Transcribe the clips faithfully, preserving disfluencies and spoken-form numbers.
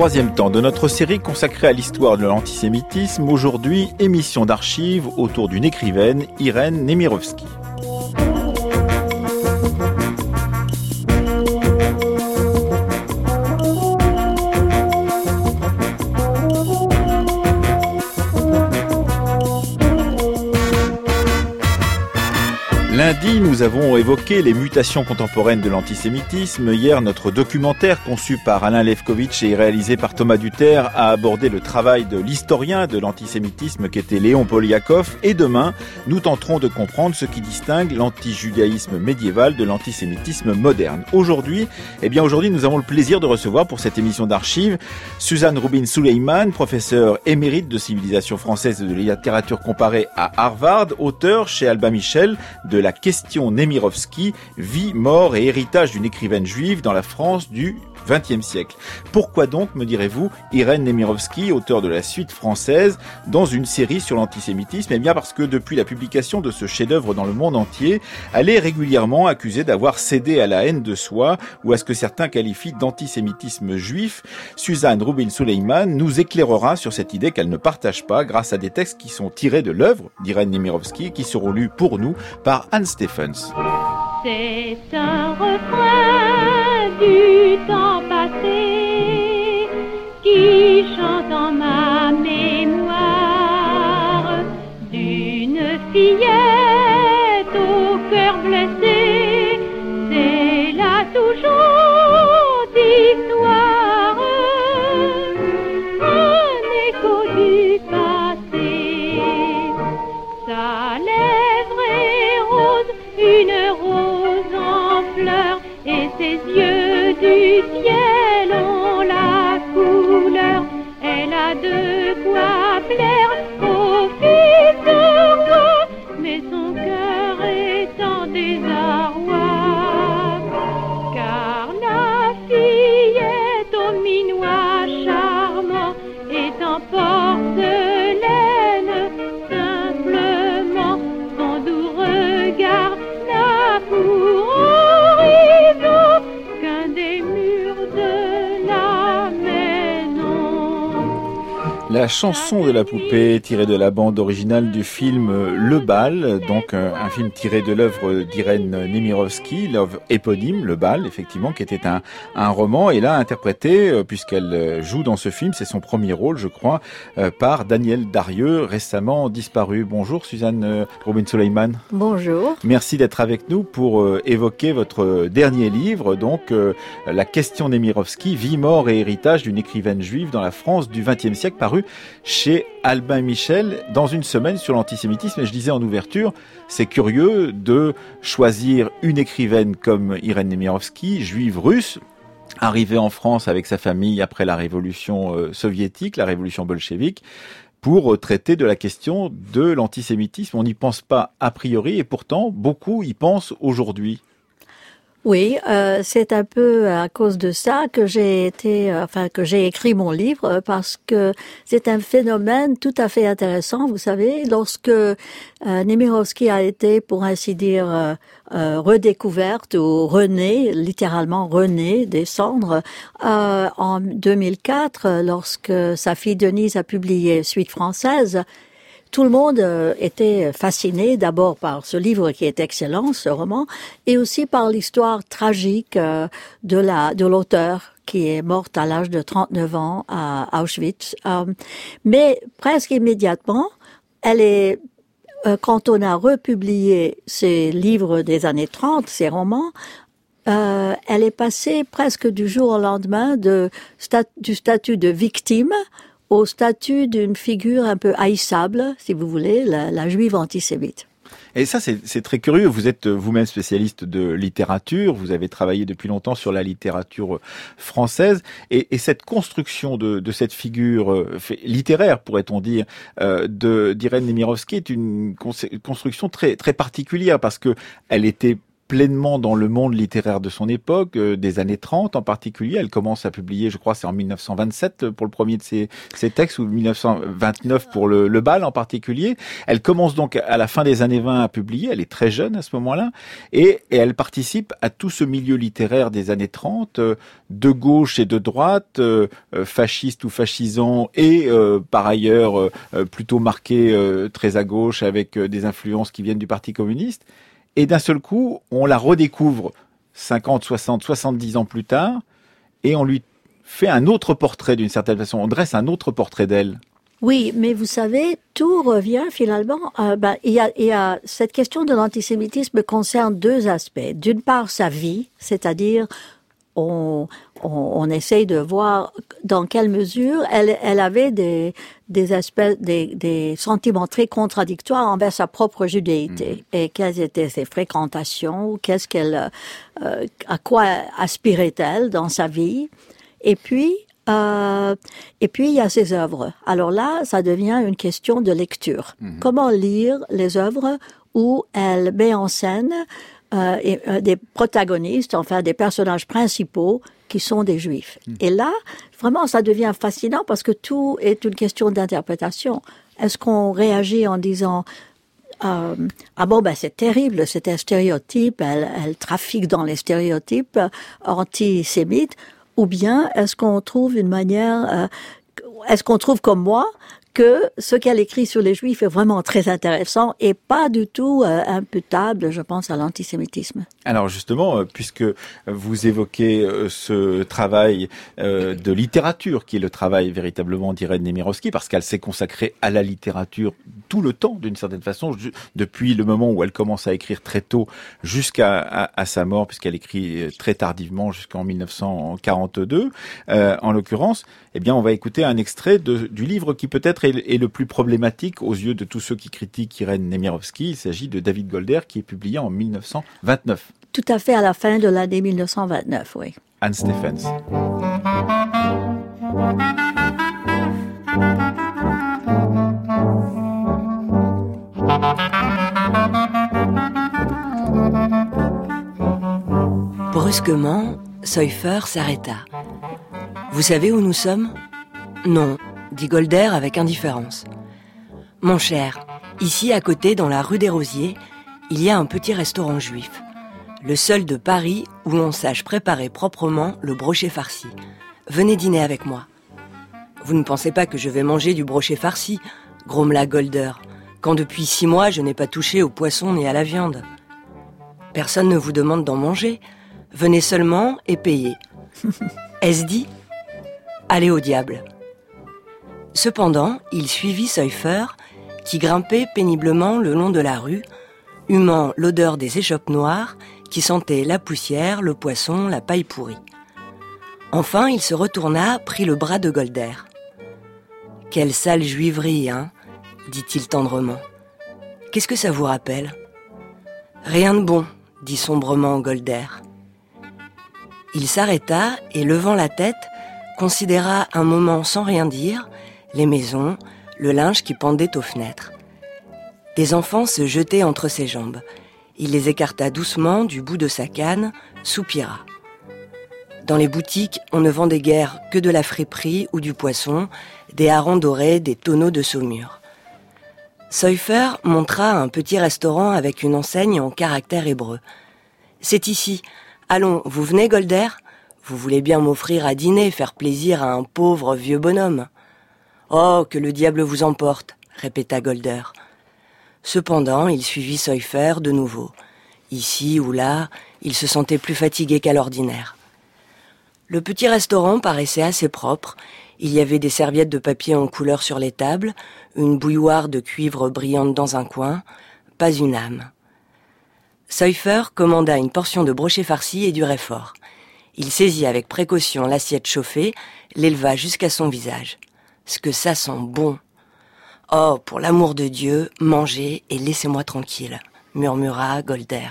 Troisième temps de notre série consacrée à l'histoire de l'antisémitisme. Aujourd'hui, émission d'archives autour d'une écrivaine, Irène Nemirovsky. Lundi, nous avons évoqué les mutations contemporaines de l'antisémitisme. Hier, notre documentaire conçu par Alain Lefkovitch et réalisé par Thomas Duterre a abordé le travail de l'historien de l'antisémitisme qu'était Léon Poliakov. Et demain, nous tenterons de comprendre ce qui distingue l'antijudaïsme médiéval de l'antisémitisme moderne. Aujourd'hui, eh bien aujourd'hui, nous avons le plaisir de recevoir pour cette émission d'archives Suzanne Rubin-Suleiman, professeure émérite de civilisation française et de littérature comparée à Harvard, auteure chez Albin Michel de La question Nemirovsky, vie, mort et héritage d'une écrivaine juive dans la France du vingtième siècle. Pourquoi donc, me direz-vous, Irène Nemirovsky, auteure de la suite française, dans une série sur l'antisémitisme? Eh bien parce que depuis la publication de ce chef-d'œuvre dans le monde entier, elle est régulièrement accusée d'avoir cédé à la haine de soi ou à ce que certains qualifient d'antisémitisme juif. Suzanne Rubin-Suleiman nous éclairera sur cette idée qu'elle ne partage pas grâce à des textes qui sont tirés de l'œuvre d'Irène Nemirovsky et qui seront lus pour nous par Anne Stephens. C'est un refrain du temps passé qui chante en ma mémoire d'une fillette au cœur blessé. C'est là toujours d'histoire, un écho du passé. Sa lèvre est rose, une rose en fleurs, et ses yeux du ciel ont la couleur. Elle a de quoi plaire au fils de roi, mais son cœur est en désarroi, car la fillette au minois charmant est en porcelaine. Simplement son doux regard n'a pour horizon qu'un des murs de la maison. La chanson de la poupée tirée de la bande originale du film Le Bal, donc un film tiré de l'œuvre d'Irène Nemirovsky, l'œuvre éponyme Le Bal, effectivement, qui était un, un roman, et là interprété, puisqu'elle joue dans ce film, c'est son premier rôle, je crois, par Daniel Darieux, récemment disparu. Bonjour Suzanne Rubin-Suleiman. Bonjour. Merci d'être avec nous pour évoquer votre dernier livre, donc La question Nemirovsky, vie, mort et héritage d'une écrivaine juive dans la France du vingtième siècle, paru chez Albin Michel dans une semaine sur l'antisémitisme. Et je disais en ouverture, c'est curieux de choisir une écrivaine comme Irène Nemirovsky, juive russe, arrivée en France avec sa famille après la révolution soviétique, la révolution bolchevique, pour traiter de la question de l'antisémitisme. On n'y pense pas a priori et pourtant beaucoup y pensent aujourd'hui. Oui, euh, c'est un peu à cause de ça que j'ai été, enfin que j'ai écrit mon livre, parce que c'est un phénomène tout à fait intéressant. Vous savez, lorsque euh, Nemirovsky a été, pour ainsi dire, euh, euh, redécouverte ou renée, littéralement renée des cendres, euh, en deux mille quatre, lorsque sa fille Denise a publié Suite française. Tout le monde euh, était fasciné d'abord par ce livre qui est excellent, ce roman, et aussi par l'histoire tragique euh, de la de l'auteur qui est morte à l'âge de trente-neuf ans à Auschwitz. Euh, mais presque immédiatement, elle est euh, quand on a republié ces livres des années trente, ces romans, euh, elle est passée presque du jour au lendemain de stat- du statut de victime au statut d'une figure un peu haïssable, si vous voulez, la, la juive antisémite. Et ça, c'est, c'est très curieux. Vous êtes vous-même spécialiste de littérature. Vous avez travaillé depuis longtemps sur la littérature française. Et, et cette construction de, de cette figure littéraire, pourrait-on dire, euh, de, d'Irène Nemirovsky est une construction très, très particulière parce que elle était pleinement dans le monde littéraire de son époque, euh, des années trente en particulier. Elle commence à publier, je crois, c'est en mille neuf cent vingt-sept pour le premier de ses, ses textes, ou mille neuf cent vingt-neuf pour le, le bal en particulier. Elle commence donc à la fin des années vingt à publier. Elle est très jeune à ce moment-là. Et, et elle participe à tout ce milieu littéraire des années trente, euh, de gauche et de droite, euh, euh, fasciste ou fascisant, et euh, par ailleurs euh, plutôt marqué euh, très à gauche avec euh, des influences qui viennent du Parti communiste. Et d'un seul coup, on la redécouvre cinquante, soixante, soixante-dix ans plus tard, et on lui fait un autre portrait d'une certaine façon. On dresse un autre portrait d'elle. Oui, mais vous savez, tout revient finalement. Euh, ben, il y a, il y a cette question de l'antisémitisme concerne deux aspects. D'une part, sa vie, c'est-à-dire on, on, on essaye de voir dans quelle mesure elle, elle avait des, des aspects, des, des sentiments très contradictoires envers sa propre judéité, mmh. et quelles étaient ses fréquentations, qu'est-ce qu'elle, euh, à quoi aspirait-elle dans sa vie, et puis. Euh, et puis il y a ses œuvres. Alors là, ça devient une question de lecture. Mmh. Comment lire les œuvres où elle met en scène euh, et, euh, des protagonistes, enfin des personnages principaux qui sont des juifs. Mmh. Et là, vraiment, ça devient fascinant parce que tout est une question d'interprétation. Est-ce qu'on réagit en disant euh, ah bon, ben c'est terrible, c'est un stéréotype, elle, elle trafique dans les stéréotypes antisémites. Ou bien est-ce qu'on trouve une manière, euh, est-ce qu'on trouve comme moi que ce qu'elle écrit sur les Juifs est vraiment très intéressant et pas du tout euh, imputable, je pense, à l'antisémitisme. Alors justement, puisque vous évoquez ce travail de littérature, qui est le travail véritablement d'Irène Nemirovsky, parce qu'elle s'est consacrée à la littérature tout le temps, d'une certaine façon, depuis le moment où elle commence à écrire très tôt jusqu'à à, à sa mort, puisqu'elle écrit très tardivement, jusqu'en mille neuf cent quarante-deux, euh, en l'occurrence, eh bien, on va écouter un extrait de, du livre qui peut-être est, est le plus problématique aux yeux de tous ceux qui critiquent Irène Nemirovsky. Il s'agit de David Golder, qui est publié en mille neuf cent vingt-neuf. Tout à fait à la fin de l'année mille neuf cent vingt-neuf, oui. Anne Stephens. Brusquement, Seuffer s'arrêta. « Vous savez où nous sommes ? » ?»« Non, » dit Golder avec indifférence. « Mon cher, ici à côté, dans la rue des Rosiers, il y a un petit restaurant juif. Le seul de Paris où on sache préparer proprement le brochet farci. Venez dîner avec moi. »« Vous ne pensez pas que je vais manger du brochet farci ?» grommela Golder, quand depuis six mois je n'ai pas touché au poisson ni à la viande. « Personne ne vous demande d'en manger. Venez seulement et payez. » Est-ce dit ? Allez au diable. Cependant, il suivit Seuffer, qui grimpait péniblement le long de la rue, humant l'odeur des échoppes noires qui sentaient la poussière, le poisson, la paille pourrie. Enfin, il se retourna, prit le bras de Golder. « Quelle sale juiverie, hein ?» dit-il tendrement. « Qu'est-ce que ça vous rappelle ?»« Rien de bon, » dit sombrement Golder. Il s'arrêta et, levant la tête, considéra un moment sans rien dire les maisons, le linge qui pendait aux fenêtres. Des enfants se jetaient entre ses jambes. Il les écarta doucement du bout de sa canne, soupira. Dans les boutiques, on ne vendait guère que de la friperie ou du poisson, des harengs dorés, des tonneaux de saumure. Seuffer montra un petit restaurant avec une enseigne en caractère hébreu. « C'est ici. Allons, vous venez, Golder ? Vous voulez bien m'offrir à dîner, faire plaisir à un pauvre vieux bonhomme. »« Oh, que le diable vous emporte !» répéta Golder. Cependant, il suivit Seuffer de nouveau. Ici ou là, il se sentait plus fatigué qu'à l'ordinaire. Le petit restaurant paraissait assez propre. Il y avait des serviettes de papier en couleur sur les tables, une bouilloire de cuivre brillante dans un coin, pas une âme. Seuffer commanda une portion de brochet farci et du réfort. Il saisit avec précaution l'assiette chauffée, l'éleva jusqu'à son visage. « Ce que ça sent bon !»« Oh, pour l'amour de Dieu, mangez et laissez-moi tranquille !» murmura Golder.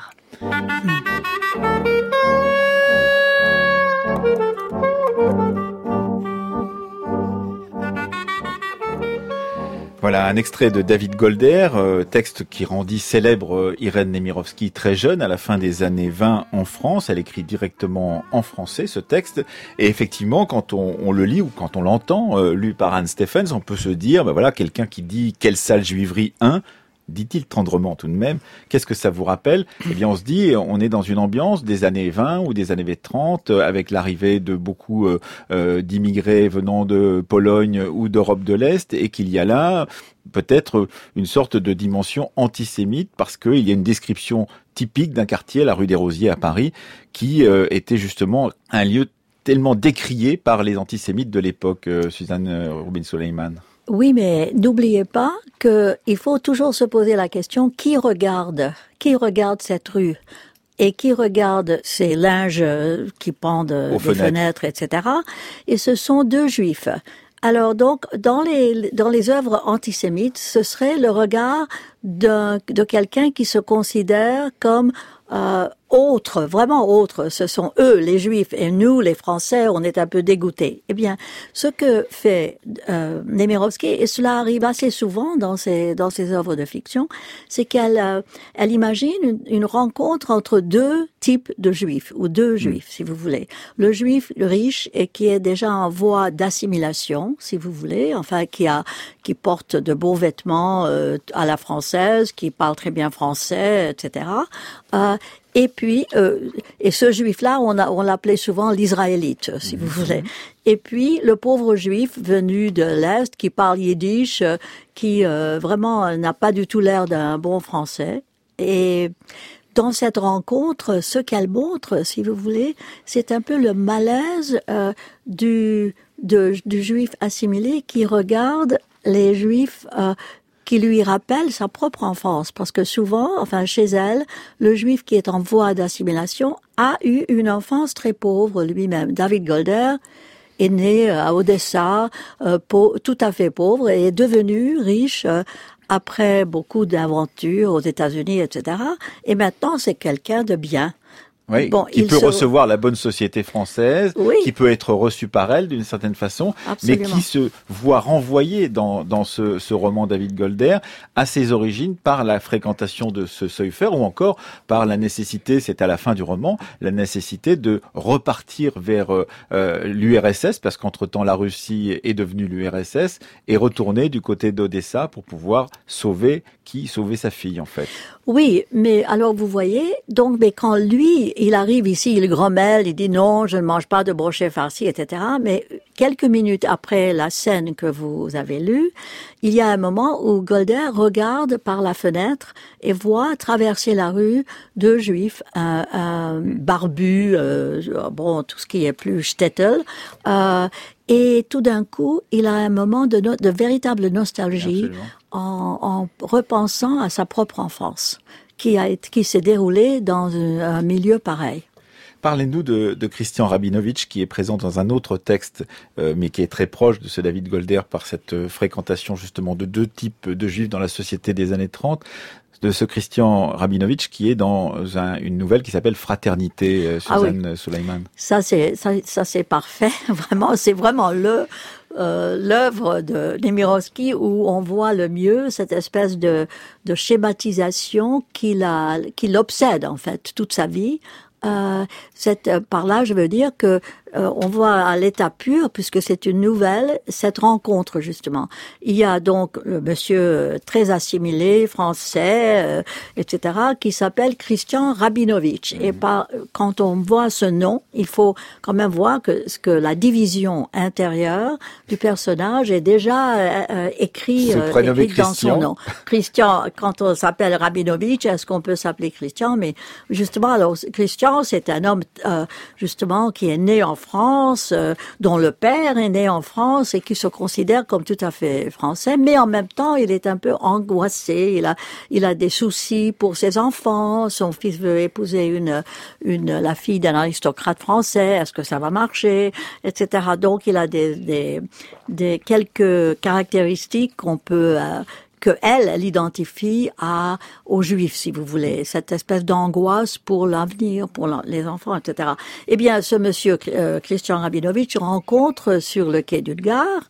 Voilà un extrait de David Golder, euh, texte qui rendit célèbre euh, Irène Nemirovsky très jeune, à la fin des années vingt en France. Elle écrit directement en français ce texte. Et effectivement, quand on, on le lit ou quand on l'entend, euh, lu par Anne Stephens, on peut se dire, ben voilà, quelqu'un qui dit « Quelle sale juiverie, hein ?» dit-il tendrement tout de même. Qu'est-ce que ça vous rappelle? Eh bien, on se dit, on est dans une ambiance des années vingt ou des années trente, avec l'arrivée de beaucoup euh, euh, d'immigrés venant de Pologne ou d'Europe de l'Est, et qu'il y a là peut-être une sorte de dimension antisémite, parce qu'il y a une description typique d'un quartier, la rue des Rosiers à Paris, qui euh, était justement un lieu tellement décrié par les antisémites de l'époque, euh, Suzanne Rubin-Soleiman. Oui, mais n'oubliez pas qu'il faut toujours se poser la question, qui regarde, qui regarde cette rue et qui regarde ces linges qui pendent des fenêtres. fenêtres, et cetera. Et ce sont deux juifs. Alors donc, dans les dans les œuvres antisémites, ce serait le regard d'un de quelqu'un qui se considère comme euh, autre, vraiment autre. Ce sont eux, les Juifs, et nous, les Français, on est un peu dégoûtés. Eh bien, ce que fait euh, Nemirovsky, et cela arrive assez souvent dans ses dans ses œuvres de fiction, c'est qu'elle euh, elle imagine une, une rencontre entre deux types de Juifs, ou deux Juifs, mmh. si vous voulez. Le Juif riche et qui est déjà en voie d'assimilation, si vous voulez, enfin qui a qui porte de beaux vêtements euh, à la française, qui parle très bien français, et cetera. Euh, Et puis, euh, et ce juif-là, on, a, on l'appelait souvent l'israélite, si vous voulez. Et puis, le pauvre juif venu de l'Est, qui parle yiddish, euh, qui euh, vraiment n'a pas du tout l'air d'un bon français. Et dans cette rencontre, ce qu'elle montre, si vous voulez, c'est un peu le malaise euh, du, de, du juif assimilé qui regarde les juifs euh, qui lui rappelle sa propre enfance, parce que souvent, enfin chez elle, le juif qui est en voie d'assimilation a eu une enfance très pauvre lui-même. David Golder est né à Odessa, euh, pauvre, tout à fait pauvre, et est devenu riche euh, après beaucoup d'aventures aux États-Unis, et cetera. Et maintenant, c'est quelqu'un de bien. Oui, bon, qui peut se... recevoir la bonne société française, oui. qui peut être reçu par elle d'une certaine façon, Absolument. mais qui se voit renvoyé dans, dans ce, ce roman David Golder à ses origines par la fréquentation de ce Seuffer, ou encore par la nécessité, c'est à la fin du roman, la nécessité de repartir vers euh, l'U R S S, parce qu'entre-temps la Russie est devenue l'U R S S, et retourner du côté d'Odessa pour pouvoir sauver qui sauver sa fille en fait. Oui, mais alors vous voyez, donc mais quand lui, il arrive ici, il grommelle, il dit non, je ne mange pas de brochet farci, et cetera. Mais quelques minutes après la scène que vous avez lue, il y a un moment où Golder regarde par la fenêtre et voit traverser la rue deux juifs, un, un barbu, euh, bon, tout ce qui est plus shtetl, euh, et tout d'un coup, il a un moment de, no- de véritable nostalgie en, en repensant à sa propre enfance, qui a été, qui s'est déroulée dans un, un milieu pareil. Parlez-nous de, de Christian Rabinovitch, qui est présent dans un autre texte, euh, mais qui est très proche de ce David Golder par cette euh, fréquentation justement de deux types de juifs dans la société des années trente. De ce Christian Rabinovitch qui est dans un, une nouvelle qui s'appelle Fraternité, euh, Suzanne ah oui. Soleiman. Ça c'est ça, ça c'est parfait, vraiment, c'est vraiment le euh, l'œuvre de Nemirovsky où on voit le mieux cette espèce de de schématisation qui la qui l'obsède en fait toute sa vie. Euh, cette, par là, je veux dire que euh, on voit à l'état pur, puisque c'est une nouvelle, cette rencontre justement. Il y a donc le monsieur très assimilé, français, euh, et cetera, qui s'appelle Christian Rabinovitch. Mmh. Et par, quand on voit ce nom, il faut quand même voir que, que la division intérieure du personnage est déjà euh, écrit, euh, écrit dans son nom. Christian, quand on s'appelle Rabinovitch, est-ce qu'on peut s'appeler Christian? Mais justement, alors Christian, c'est un homme euh, justement qui est né en France, euh, dont le père est né en France et qui se considère comme tout à fait français, mais en même temps, il est un peu angoissé. Il a, il a des soucis pour ses enfants. Son fils veut épouser une, une, la fille d'un aristocrate français. Est-ce que ça va marcher, et cetera. Donc, il a des, des, des quelques caractéristiques qu'on peut euh, que elle, elle identifie à, aux Juifs, si vous voulez, cette espèce d'angoisse pour l'avenir, pour la, les enfants, et cetera. Eh bien, ce monsieur euh, Christian Rabinovitch rencontre sur le quai d'une gare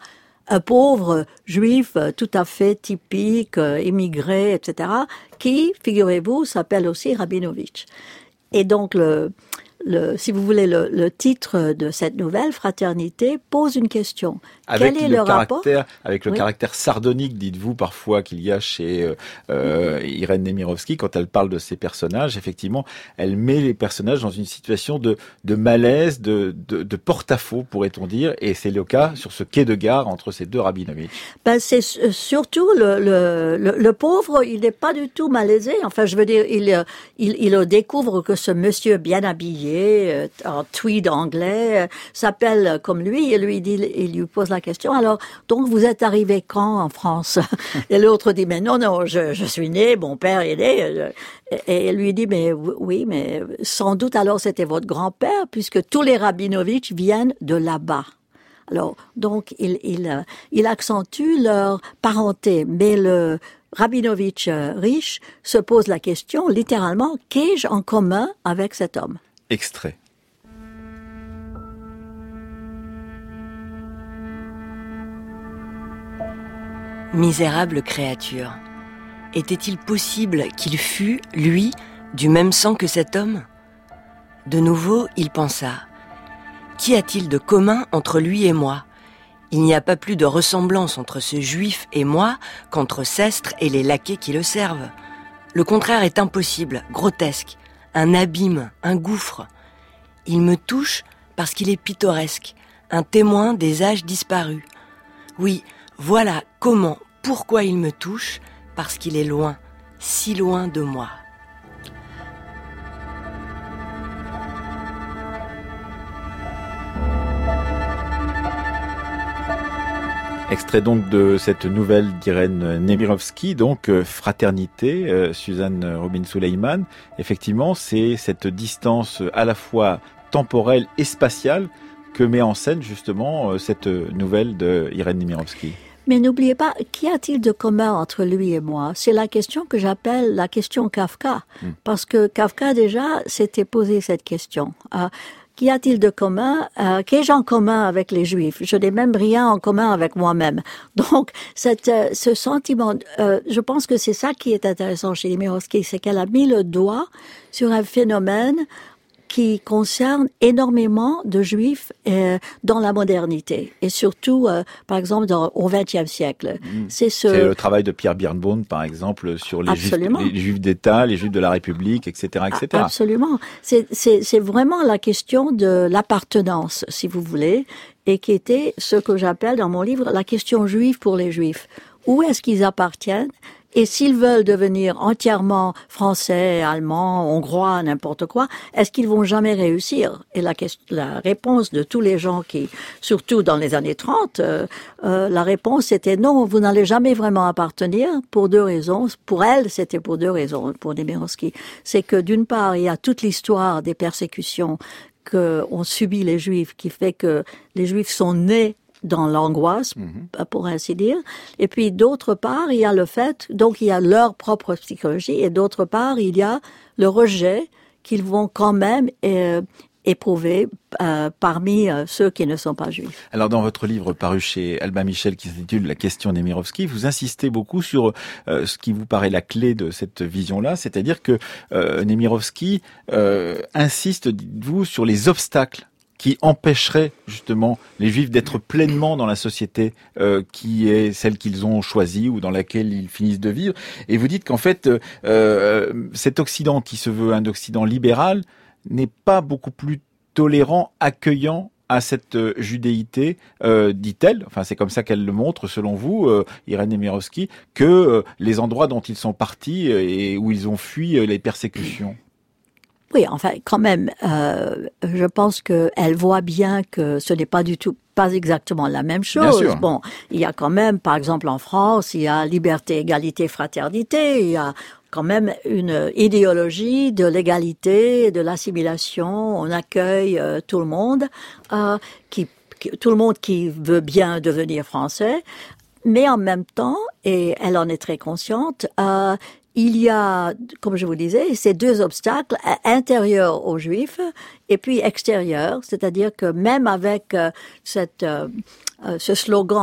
un pauvre juif tout à fait typique, immigré, et cetera, qui, figurez-vous, s'appelle aussi Rabinovitch. Et donc, le, le, si vous voulez, le, le titre de cette nouvelle, Fraternité, pose une question. Avec Quel est le, le rapport caractère, avec le oui. caractère sardonique, dites-vous parfois, qu'il y a chez euh, euh, Irène Nemirovsky, quand elle parle de ses personnages, effectivement, elle met les personnages dans une situation de, de malaise, de, de, de porte-à-faux, pourrait-on dire, et c'est le cas sur ce quai de gare entre ces deux Rabinovitch. Ben, c'est surtout le, le, le, le pauvre, il n'est pas du tout malaisé. Enfin, je veux dire, il, il, il découvre que ce monsieur bien habillé, en tweed anglais, s'appelle comme lui, et lui dit, il lui pose la question. Alors, donc, vous êtes arrivé quand en France? Et l'autre dit, mais non, non, je, je suis né, mon père est né. Et il lui dit, mais oui, mais sans doute alors c'était votre grand-père, puisque tous les Rabinovitch viennent de là-bas. Alors, donc, il, il, il accentue leur parenté, mais le Rabinovitch riche se pose la question, littéralement, qu'ai-je en commun avec cet homme? Extrait. Misérable créature, était-il possible qu'il fût, lui, du même sang que cet homme? De nouveau, il pensa, qu'y a-t-il de commun entre lui et moi? Il n'y a pas plus de ressemblance entre ce juif et moi qu'entre Sestre et les laquais qui le servent. Le contraire est impossible, grotesque, un abîme, un gouffre. Il me touche parce qu'il est pittoresque, un témoin des âges disparus. Oui, voilà comment, pourquoi il me touche, parce qu'il est loin, si loin de moi. Extrait donc de cette nouvelle d'Irène Nemirovsky, donc euh, Fraternité, euh, Suzanne Robin-Suleiman. Effectivement, c'est cette distance à la fois temporelle et spatiale que met en scène justement euh, cette nouvelle d'Irène Nemirovsky. Mais n'oubliez pas, qu'y a-t-il de commun entre lui et moi? C'est la question que j'appelle la question Kafka. Mm. Parce que Kafka, déjà, s'était posé cette question. Euh, Qu'y a-t-il de commun? Euh, Qu'ai-je en commun avec les Juifs? Je n'ai même rien en commun avec moi-même. Donc, cette, euh, ce sentiment, euh, je pense que c'est ça qui est intéressant chez Nemirovsky, c'est qu'elle a mis le doigt sur un phénomène qui concerne énormément de Juifs euh, dans la modernité et surtout, euh, par exemple, dans, au vingtième siècle. Mmh. C'est, ce... c'est le travail de Pierre Birnbaum, par exemple, sur les juifs, les juifs d'État, les Juifs de la République, et cetera, et cetera. Absolument. C'est, c'est, c'est vraiment la question de l'appartenance, si vous voulez, et qui était ce que j'appelle dans mon livre la question juive pour les Juifs. Où est-ce qu'ils appartiennent? Et s'ils veulent devenir entièrement français, allemands, hongrois, n'importe quoi, est-ce qu'ils vont jamais réussir? Et la, question, la réponse de tous les gens qui, surtout dans les années trente, euh, euh, la réponse était non, vous n'allez jamais vraiment appartenir pour deux raisons. Pour elle, c'était pour deux raisons, pour Nemirovsky. C'est que d'une part, il y a toute l'histoire des persécutions qu'ont subi les Juifs, qui fait que les Juifs sont nés dans l'angoisse, mmh. pour ainsi dire. Et puis, d'autre part, il y a le fait, donc il y a leur propre psychologie, et d'autre part, il y a le rejet qu'ils vont quand même euh, éprouver euh, parmi euh, ceux qui ne sont pas juifs. Alors, dans votre livre paru chez Albin Michel, qui s'intitule « La question Nemirovsky », vous insistez beaucoup sur euh, ce qui vous paraît la clé de cette vision-là, c'est-à-dire que euh, Nemirovsky euh, insiste, dites-vous, sur les obstacles qui empêcherait justement les Juifs d'être pleinement dans la société euh, qui est celle qu'ils ont choisie ou dans laquelle ils finissent de vivre. Et vous dites qu'en fait, euh, cet Occident qui se veut un Occident libéral n'est pas beaucoup plus tolérant, accueillant à cette judéité, euh, dit-elle, enfin c'est comme ça qu'elle le montre selon vous, euh, Irène Nemirovsky, que euh, les endroits dont ils sont partis et où ils ont fui euh, les persécutions. Oui, enfin, quand même, euh, je pense qu'elle voit bien que ce n'est pas du tout, pas exactement la même chose. Bon, il y a quand même, par exemple en France, il y a liberté, égalité, fraternité, il y a quand même une idéologie de l'égalité, de l'assimilation, on accueille euh, tout le monde, euh, qui, qui, tout le monde qui veut bien devenir français, mais en même temps, et elle en est très consciente, euh, il y a, comme je vous disais, ces deux obstacles intérieurs aux Juifs et puis extérieurs, c'est-à-dire que même avec euh, cette, euh, ce slogan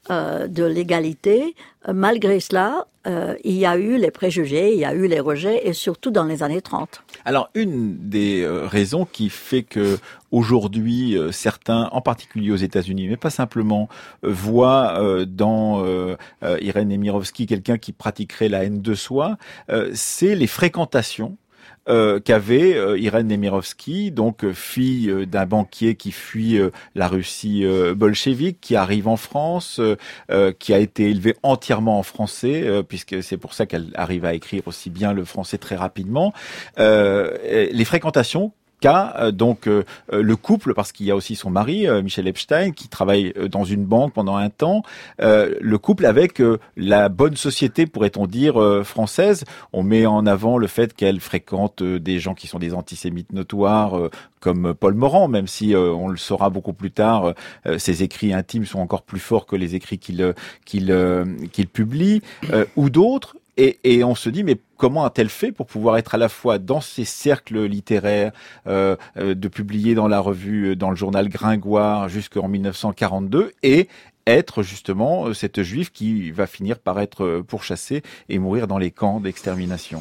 euh, de l'égalité, euh, malgré cela, euh, il y a eu les préjugés, il y a eu les rejets, et surtout dans les années trente. Alors, une des euh, raisons qui fait que aujourd'hui, euh, certains, en particulier aux États-Unis, mais pas simplement, euh, voient euh, dans euh, euh, Irène Nemirovsky quelqu'un qui pratiquerait la haine de soi, euh, c'est les fréquentations Euh, qu'avait euh, Irène Nemirovsky, donc euh, fille euh, d'un banquier qui fuit euh, la Russie euh, bolchevique, qui arrive en France, euh, euh, qui a été élevée entièrement en français, euh, puisque c'est pour ça qu'elle arrive à écrire aussi bien le français très rapidement. Euh, les fréquentations qu'a euh, donc euh, le couple, parce qu'il y a aussi son mari, euh, Michel Epstein, qui travaille euh, dans une banque pendant un temps, euh, le couple avec euh, la bonne société, pourrait-on dire, euh, française. On met en avant le fait qu'elle fréquente euh, des gens qui sont des antisémites notoires, euh, comme Paul Morand, même si euh, on le saura beaucoup plus tard, euh, ses écrits intimes sont encore plus forts que les écrits qu'il euh, qu'il euh, qu'il publie, euh, ou d'autres. Et, et on se dit, mais comment a-t-elle fait pour pouvoir être à la fois dans ces cercles littéraires, euh, euh, de publier dans la revue, dans le journal Gringoire jusqu'en mille neuf cent quarante-deux, et être justement cette juive qui va finir par être pourchassée et mourir dans les camps d'extermination?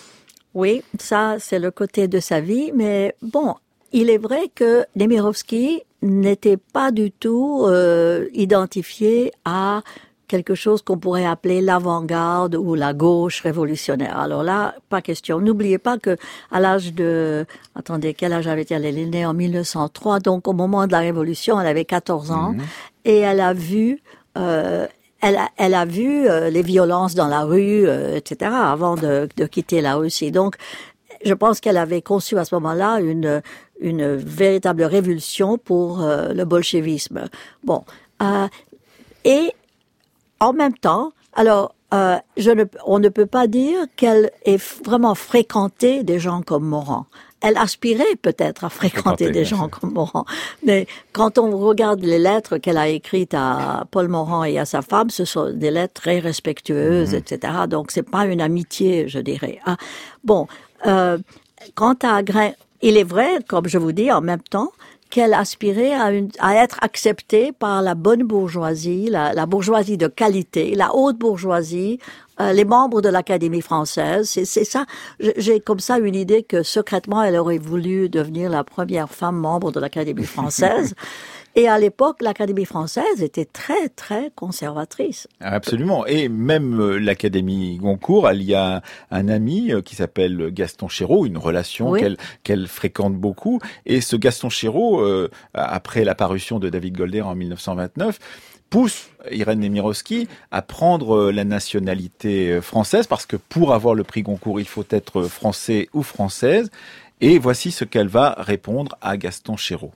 Oui, ça c'est le côté de sa vie, mais bon, il est vrai que Nemirovsky n'était pas du tout euh, identifié à quelque chose qu'on pourrait appeler l'avant-garde ou la gauche révolutionnaire. Alors là, pas question. N'oubliez pas que à l'âge de... Attendez, quel âge avait-elle? Elle est née en mille neuf cent trois, donc au moment de la Révolution, elle avait quatorze ans, mmh. et elle a vu... Euh, Elle a, elle a vu euh, les violences dans la rue, euh, et cetera, avant de, de quitter la Russie. Donc, je pense qu'elle avait conçu à ce moment-là une, une véritable révulsion pour euh, le bolchevisme. Bon, euh, et en même temps, alors, euh, je ne, on ne peut pas dire qu'elle ait vraiment fréquenté des gens comme Morand. Elle aspirait peut-être à fréquenter des gens comme Morand. Mais quand on regarde les lettres qu'elle a écrites à Paul Morand et à sa femme, ce sont des lettres très respectueuses, mmh. et cetera. Donc, c'est pas une amitié, je dirais. Ah, bon, euh, quant à Grain, il est vrai, comme je vous dis, en même temps, qu'elle aspirait à, une, à être acceptée par la bonne bourgeoisie, la, la bourgeoisie de qualité, la haute bourgeoisie, euh, les membres de l'Académie française. C'est, c'est ça. J'ai comme ça une idée que secrètement, elle aurait voulu devenir la première femme membre de l'Académie française. Et à l'époque, l'Académie française était très, très conservatrice. Absolument. Et même l'Académie Goncourt, il y a un ami qui s'appelle Gaston Chéreau, une relation oui. qu'elle qu'elle fréquente beaucoup. Et ce Gaston Chéreau, euh, après la parution de David Golder en mille neuf cent vingt-neuf, pousse Irène Nemirovsky à prendre la nationalité française, parce que pour avoir le prix Goncourt, il faut être français ou française. Et voici ce qu'elle va répondre à Gaston Chéreau.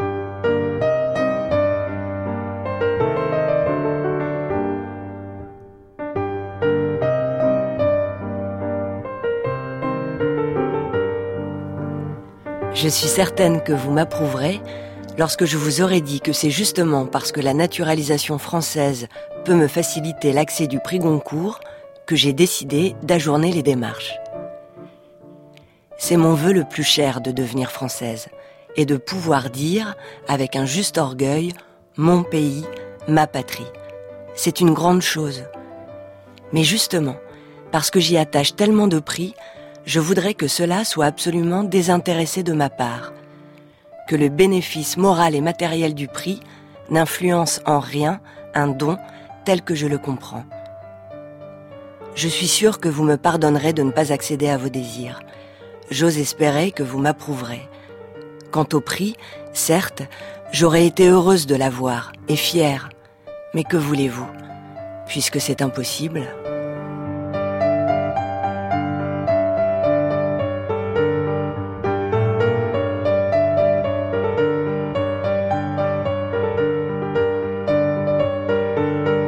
Je suis certaine que vous m'approuverez lorsque je vous aurai dit que c'est justement parce que la naturalisation française peut me faciliter l'accès du prix Goncourt que j'ai décidé d'ajourner les démarches. C'est mon vœu le plus cher de devenir française et de pouvoir dire, avec un juste orgueil, mon pays, ma patrie. C'est une grande chose. Mais justement, parce que j'y attache tellement de prix, je voudrais que cela soit absolument désintéressé de ma part, que le bénéfice moral et matériel du prix n'influence en rien un don tel que je le comprends. Je suis sûre que vous me pardonnerez de ne pas accéder à vos désirs. J'ose espérer que vous m'approuverez. Quant au prix, certes, j'aurais été heureuse de l'avoir et fière. Mais que voulez-vous, puisque c'est impossible ?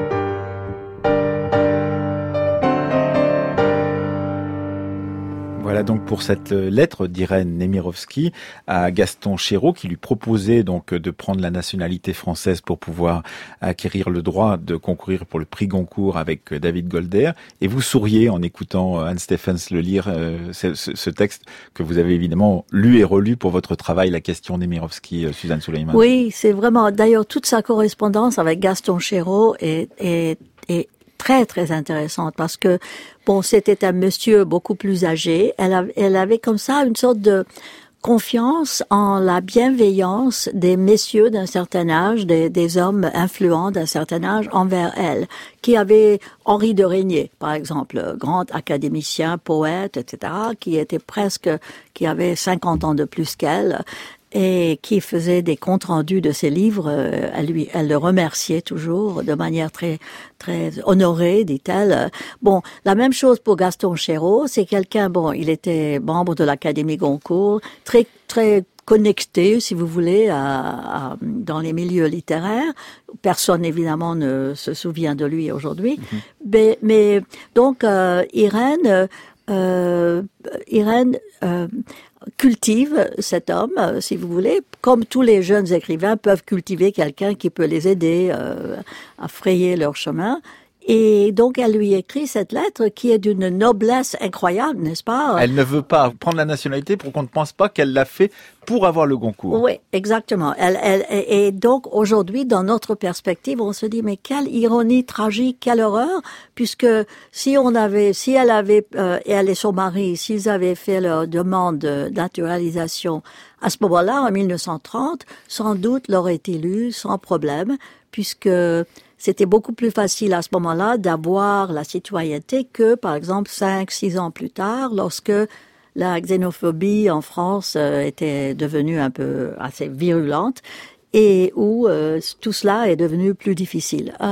Voilà Voilà donc pour cette lettre d'Irène Nemirovsky à Gaston Chéreau qui lui proposait donc de prendre la nationalité française pour pouvoir acquérir le droit de concourir pour le prix Goncourt avec David Golder. Et vous souriez en écoutant Anne Stephens le lire, euh, ce, ce texte que vous avez évidemment lu et relu pour votre travail, La question Nemirovsky, euh, Suzanne Suleiman. Oui, c'est vraiment, d'ailleurs toute sa correspondance avec Gaston Chéreau est, est, est très très intéressante parce que bon, c'était un monsieur beaucoup plus âgé. Elle avait, elle avait comme ça une sorte de confiance en la bienveillance des messieurs d'un certain âge, des, des hommes influents d'un certain âge envers elle, qui avaient Henri de Régnier, par exemple, grand académicien, poète, et cetera, qui était presque, qui avait cinquante ans de plus qu'elle, et qui faisait des comptes rendus de ses livres. Elle lui, elle le remerciait toujours de manière très, très honorée, dit-elle. Bon, la même chose pour Gaston Chéreau. C'est quelqu'un, bon, il était membre de l'Académie Goncourt, très, très connecté, si vous voulez, à, à, dans les milieux littéraires. Personne, évidemment, ne se souvient de lui aujourd'hui. Mm-hmm. Mais, mais, donc, euh, Irène, euh, Irène, euh, cultive cet homme, si vous voulez, comme tous les jeunes écrivains peuvent cultiver quelqu'un qui peut les aider euh, à frayer leur chemin. Et donc, elle lui écrit cette lettre qui est d'une noblesse incroyable, n'est-ce pas? Elle ne veut pas prendre la nationalité pour qu'on ne pense pas qu'elle l'a fait pour avoir le Goncourt. Oui, exactement. Elle, elle, et donc, aujourd'hui, dans notre perspective, on se dit, mais quelle ironie tragique, quelle horreur, puisque si on avait, si elle avait, euh, et elle et son mari, s'ils avaient fait leur demande de naturalisation à ce moment-là, en mille neuf cent trente, sans doute l'aurait élu sans problème, puisque c'était beaucoup plus facile à ce moment-là d'avoir la citoyenneté que, par exemple, cinq, six ans plus tard, lorsque la xénophobie en France euh, était devenue un peu assez virulente et où euh, tout cela est devenu plus difficile. Hein.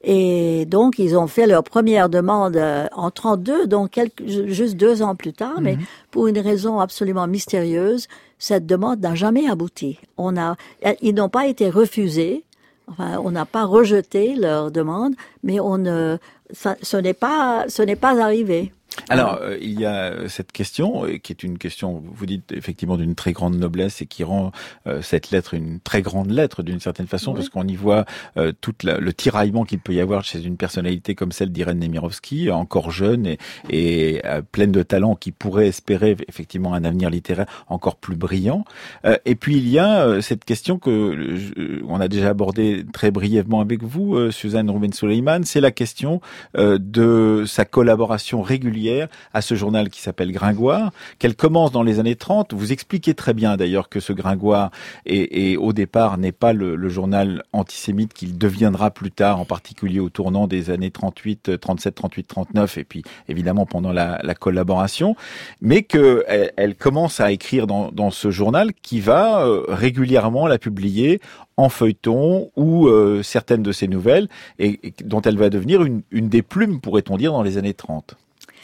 Et donc, ils ont fait leur première demande euh, en trente-deux, donc quelques, juste deux ans plus tard, mm-hmm. mais pour une raison absolument mystérieuse, cette demande n'a jamais abouti. On a, ils n'ont pas été refusés. Enfin, on n'a pas rejeté leur demande, mais on ne, ça, ce n'est pas, ce n'est pas arrivé. Alors, euh, il y a cette question, qui est une question, vous dites effectivement d'une très grande noblesse et qui rend euh, cette lettre une très grande lettre d'une certaine façon, oui. Parce qu'on y voit euh, tout la, le tiraillement qu'il peut y avoir chez une personnalité comme celle d'Irène Nemirovsky, encore jeune et, et euh, pleine de talent, qui pourrait espérer effectivement un avenir littéraire encore plus brillant. Euh, et puis il y a euh, cette question que euh, on a déjà abordée très brièvement avec vous, euh, Suzanne Rouben-Suleiman, c'est la question euh, de sa collaboration régulière à ce journal qui s'appelle Gringoire, qu'elle commence dans les années trente. Vous expliquez très bien d'ailleurs que ce Gringoire est, est au départ n'est pas le, le journal antisémite qu'il deviendra plus tard, en particulier au tournant des années trente-huit, trente-sept, trente-huit, trente-neuf et puis évidemment pendant la, la collaboration, mais que elle, elle commence à écrire dans, dans ce journal qui va euh, régulièrement la publier en feuilleton ou euh, certaines de ses nouvelles et, et dont elle va devenir une, une des plumes, pourrait-on dire, dans les années trente.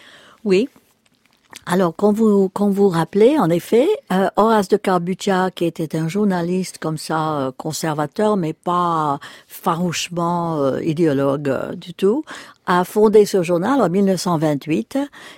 Oui. Alors, quand vous, quand vous rappelez, en effet, euh, Horace de Carbuccia, qui était un journaliste comme ça, euh, conservateur, mais pas farouchement euh, idéologue euh, du tout, a fondé ce journal en mille neuf cent vingt-huit,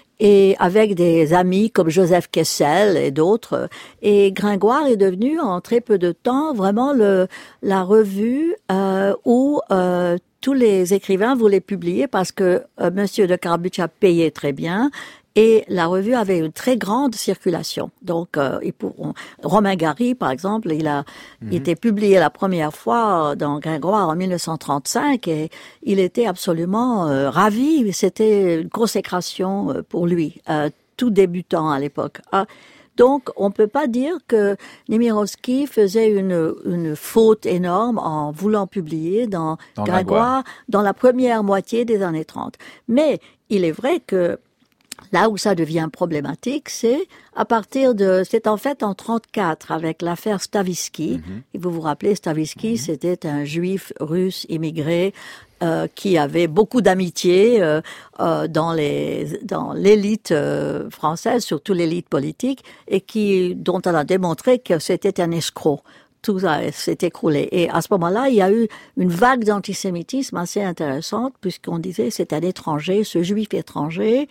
et avec des amis comme Joseph Kessel et d'autres. Et Gringoire est devenu, en très peu de temps, vraiment le, la revue euh, où euh, tous les écrivains voulaient publier parce que euh, Monsieur de Carbuccia payait très bien et la revue avait une très grande circulation. Donc, euh, et pour, on, Romain Gary, par exemple, il a mm-hmm. été publié la première fois dans Gringoire en mille neuf cent trente-cinq et il était absolument euh, ravi. C'était une consécration pour lui, euh, tout débutant à l'époque. Ah, donc, on ne peut pas dire que Nemirovsky faisait une, une faute énorme en voulant publier dans, dans Gringoire dans la première moitié des années trente. Mais il est vrai que là où ça devient problématique, c'est à partir de, c'est en fait en trente-quatre avec l'affaire Stavisky. Mm-hmm. Et vous vous rappelez, Stavisky, mm-hmm. c'était un juif russe immigré euh, qui avait beaucoup d'amitié euh, euh, dans les dans l'élite euh, française, surtout l'élite politique, et qui dont elle a démontré que c'était un escroc. Tout ça s'est écroulé. Et à ce moment-là, il y a eu une vague d'antisémitisme assez intéressante, puisqu'on disait c'est un étranger, ce juif étranger,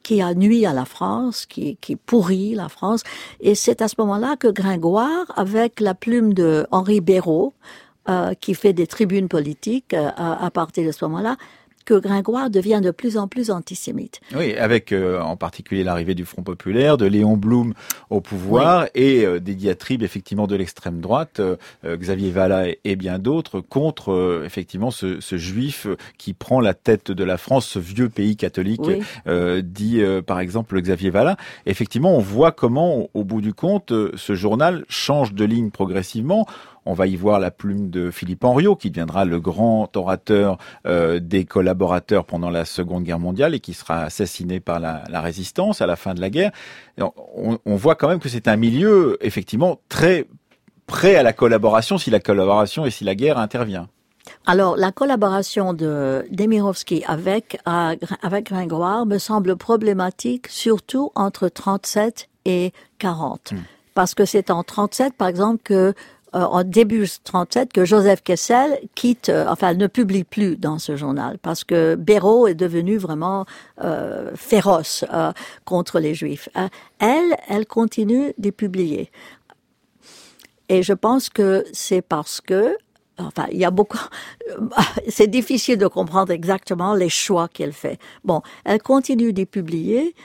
qui a nui à la France, qui, qui pourrit la France. Et c'est à ce moment-là que Gringoire, avec la plume de Henri Béraud, euh, qui fait des tribunes politiques euh, à, à partir de ce moment-là, que Gringoire devient de plus en plus antisémite. Oui, avec euh, en particulier l'arrivée du Front populaire, de Léon Blum au pouvoir, oui. et euh, des diatribes effectivement de l'extrême droite, euh, Xavier Vallat et, et bien d'autres, contre euh, effectivement ce, ce juif qui prend la tête de la France, ce vieux pays catholique, oui. euh, dit euh, par exemple Xavier Vallat. Effectivement, on voit comment, au, au bout du compte, ce journal change de ligne progressivement. On va y voir la plume de Philippe Henriot, qui deviendra le grand orateur euh, des collaborateurs pendant la Seconde Guerre mondiale et qui sera assassiné par la, la résistance à la fin de la guerre. On, on voit quand même que c'est un milieu, effectivement, très prêt à la collaboration, si la collaboration et si la guerre intervient. Alors, la collaboration de Demirovski avec, euh, avec Gringoire me semble problématique, surtout entre trente-sept et quarante. Hum. Parce que c'est en trente-sept, par exemple, que Euh, en début trente-sept, que Joseph Kessel quitte, euh, enfin, ne publie plus dans ce journal, parce que Béraud est devenu vraiment euh, féroce euh, contre les Juifs. Euh, elle, elle continue de publier. Et je pense que c'est parce que, enfin, il y a beaucoup, c'est difficile de comprendre exactement les choix qu'elle fait. Bon, elle continue de publier,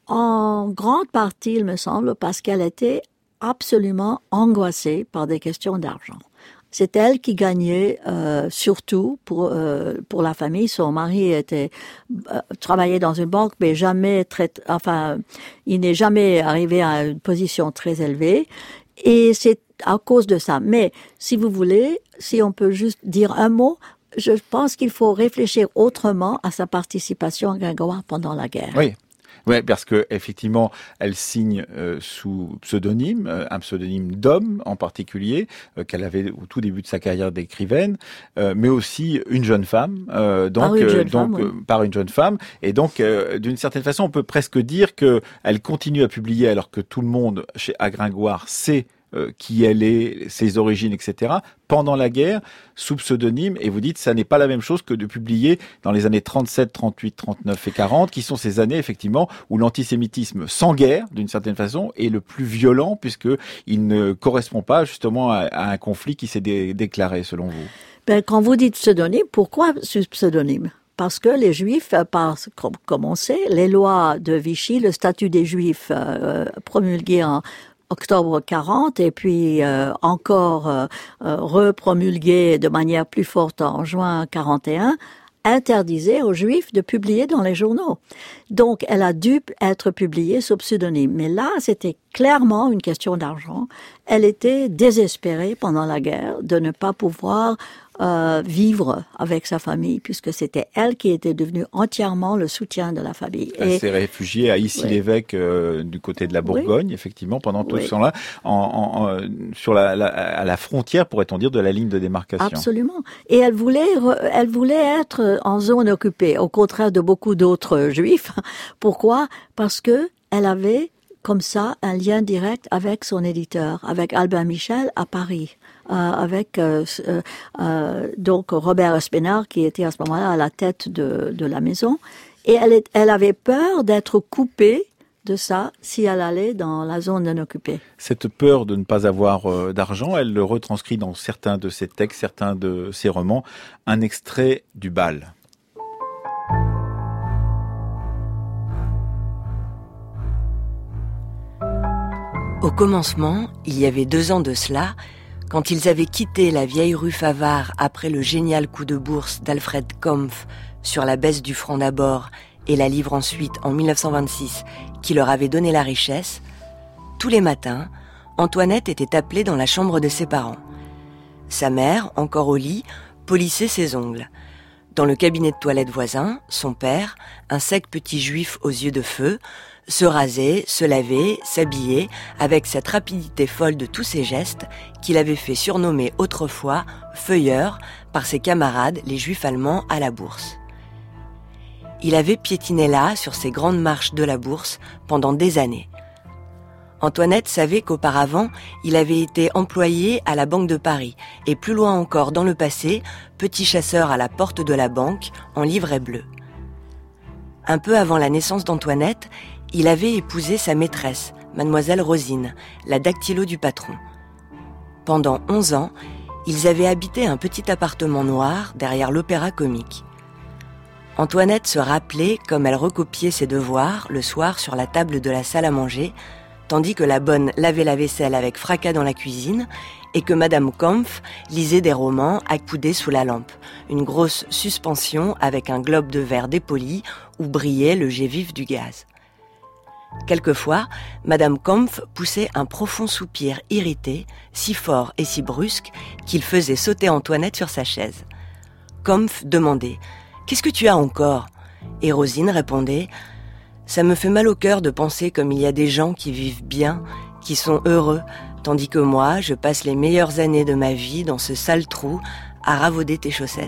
en grande partie, il me semble, parce qu'elle était absolument angoissée par des questions d'argent. C'est elle qui gagnait euh, surtout pour euh, pour la famille. Son mari était euh, travaillait dans une banque, mais jamais très, enfin, il n'est jamais arrivé à une position très élevée. Et c'est à cause de ça. Mais si vous voulez, si on peut juste dire un mot, je pense qu'il faut réfléchir autrement à sa participation à Gringoire pendant la guerre. Oui. Ouais, parce que effectivement, elle signe euh, sous pseudonyme, euh, un pseudonyme d'homme en particulier, euh, qu'elle avait au tout début de sa carrière d'écrivaine, euh, mais aussi une jeune femme, euh, donc par une jeune euh, donc femme, oui. euh, par une jeune femme, et donc euh, d'une certaine façon, on peut presque dire que elle continue à publier alors que tout le monde chez à Gringoire sait euh, qui elle est, ses origines, et cetera, pendant la guerre, sous pseudonyme, et vous dites, ça n'est pas la même chose que de publier dans les années trente-sept, trente-huit, trente-neuf et quarante, qui sont ces années, effectivement, où l'antisémitisme sans guerre, d'une certaine façon, est le plus violent, puisqu'il ne correspond pas, justement, à, à un conflit qui s'est dé- déclaré, selon vous. Ben, quand vous dites pseudonyme, pourquoi sous pseudonyme? Parce que les Juifs, par, comme, comme on sait, les lois de Vichy, le statut des Juifs euh, promulgué en octobre quarante et puis euh, encore euh, euh, repromulgué de manière plus forte en juin quarante et un, interdisait aux Juifs de publier dans les journaux. Donc, elle a dû être publiée sous pseudonyme. Mais là, c'était clairement une question d'argent. Elle était désespérée pendant la guerre de ne pas pouvoir euh, vivre avec sa famille, puisque c'était elle qui était devenue entièrement le soutien de la famille. Elle et, s'est réfugiée à Issy-l'Évêque, euh, du côté de la Bourgogne, oui. effectivement, pendant tout oui. ce temps-là, en, en, en, sur la, la, à la frontière, pourrait-on dire, de la ligne de démarcation. Absolument. Et elle voulait, elle voulait être en zone occupée, au contraire de beaucoup d'autres Juifs. Pourquoi? Parce que elle avait comme ça un lien direct avec son éditeur, avec Albin Michel à Paris, euh, avec euh, euh, donc Robert Espenard qui était à ce moment-là à la tête de, de la maison, et elle, est, elle avait peur d'être coupée de ça si elle allait dans la zone non occupée. Cette peur de ne pas avoir euh, d'argent, elle le retranscrit dans certains de ses textes, certains de ses romans. Un extrait du bal. Au commencement, il y avait deux ans de cela, quand ils avaient quitté la vieille rue Favard après le génial coup de bourse d'Alfred Kampf sur la baisse du franc d'abord et la livre ensuite en mille neuf cent vingt-six, qui leur avait donné la richesse, tous les matins, Antoinette était appelée dans la chambre de ses parents. Sa mère, encore au lit, polissait ses ongles. Dans le cabinet de toilette voisin, son père, un sec petit juif aux yeux de feu, se rasait, se lavait, s'habillait, avec cette rapidité folle de tous ses gestes qu'il avait fait surnommer autrefois feuilleur par ses camarades, les juifs allemands, à la bourse. Il avait piétiné là, sur ces grandes marches de la bourse, pendant des années. Antoinette savait qu'auparavant, il avait été employé à la Banque de Paris, et plus loin encore dans le passé, petit chasseur à la porte de la banque, en livret bleu. Un peu avant la naissance d'Antoinette, il avait épousé sa maîtresse, mademoiselle Rosine, la dactylo du patron. Pendant onze ans, ils avaient habité un petit appartement noir derrière l'Opéra Comique. Antoinette se rappelait comme elle recopiait ses devoirs le soir sur la table de la salle à manger, tandis que la bonne lavait la vaisselle avec fracas dans la cuisine et que Madame Kampf lisait des romans accoudée sous la lampe, une grosse suspension avec un globe de verre dépoli où brillait le jet vif du gaz. Quelquefois, Madame Kampf poussait un profond soupir irrité, si fort et si brusque qu'il faisait sauter Antoinette sur sa chaise. Kampf demandait « Qu'est-ce que tu as encore ?» Et Rosine répondait « Ça me fait mal au cœur de penser comme il y a des gens qui vivent bien, qui sont heureux, tandis que moi, je passe les meilleures années de ma vie dans ce sale trou à ravauder tes chaussettes. »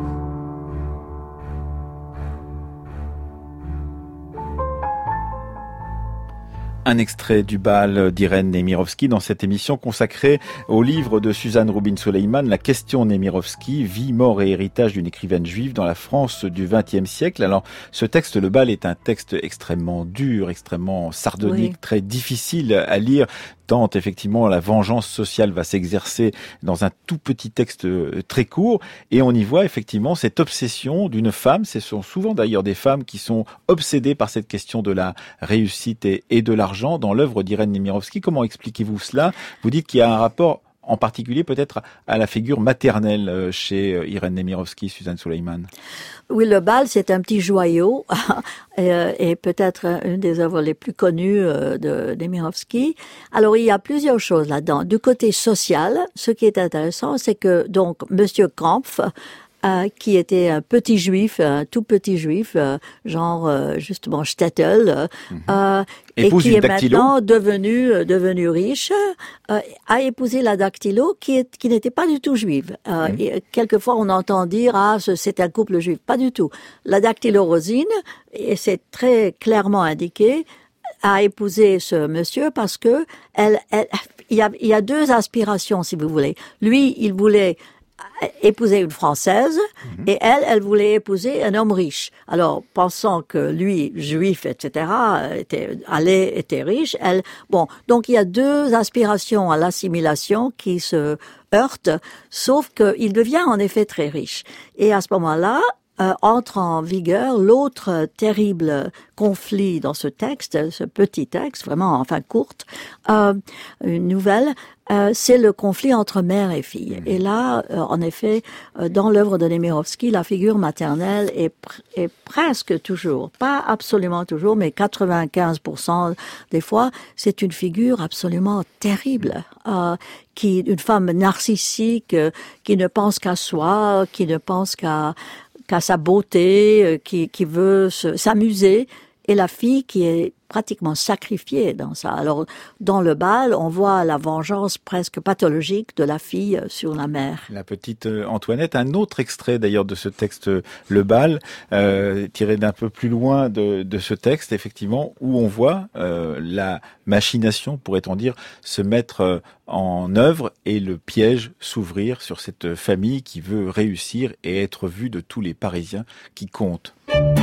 Un extrait du bal d'Irène Nemirovsky dans cette émission consacrée au livre de Suzanne Rubin-Soleiman, La question Nemirovsky, vie, mort et héritage d'une écrivaine juive dans la France du vingtième siècle. Alors, ce texte, Le bal, est un texte extrêmement dur, extrêmement sardonique, oui. Très difficile à lire, tant effectivement la vengeance sociale va s'exercer dans un tout petit texte très court, et on y voit effectivement cette obsession d'une femme. Ce sont souvent d'ailleurs des femmes qui sont obsédées par cette question de la réussite et, et de l'argent dans l'œuvre d'Irène Nemirovsky. Comment expliquez-vous cela ? Vous dites qu'il y a un rapport en particulier peut-être à la figure maternelle chez Irène Nemirovsky, Suzanne Soleiman. Oui, Le bal, c'est un petit joyau et, et peut-être une des œuvres les plus connues de Nemirovsky. Alors, il y a plusieurs choses là-dedans. Du côté social, ce qui est intéressant, c'est que donc Monsieur Kampf, Euh, qui était un petit juif, un tout petit juif, euh, genre euh, justement Stettel, euh, mm-hmm. et qui est dactylo. Maintenant devenu euh, devenu riche, euh, a épousé la dactylo qui est qui n'était pas du tout juive. Euh, mm-hmm. Et quelquefois on entend dire ah c'est un couple juif, pas du tout. La dactylo Rosine, et c'est très clairement indiqué, a épousé ce monsieur parce que elle, elle il y a il y a deux aspirations si vous voulez. Lui, il voulait épouser une Française, mmh. et elle, elle voulait épouser un homme riche. Alors, pensant que lui, juif, et cetera, était, allait, était riche, elle, bon, donc il y a deux aspirations à l'assimilation qui se heurtent, sauf qu'il devient en effet très riche. Et à ce moment-là, Euh, entre en vigueur l'autre terrible conflit dans ce texte, ce petit texte, vraiment, enfin, courte, euh, une nouvelle, euh, c'est le conflit entre mère et fille. Et là, euh, en effet, euh, dans l'œuvre de Nemirovsky, la figure maternelle est, pr- est presque toujours, pas absolument toujours, mais quatre-vingt-quinze pour cent des fois, c'est une figure absolument terrible, euh, qui, une femme narcissique, euh, qui ne pense qu'à soi, qui ne pense qu'à qu'à sa beauté, qui, qui veut se, s'amuser, et la fille qui est pratiquement sacrifiée dans ça. Alors, dans Le bal, on voit la vengeance presque pathologique de la fille sur la mère. La petite Antoinette, un autre extrait d'ailleurs de ce texte Le bal, euh, tiré d'un peu plus loin de, de ce texte, effectivement, où on voit euh, la machination, pourrait-on dire, se mettre en œuvre et le piège s'ouvrir sur cette famille qui veut réussir et être vue de tous les Parisiens qui comptent.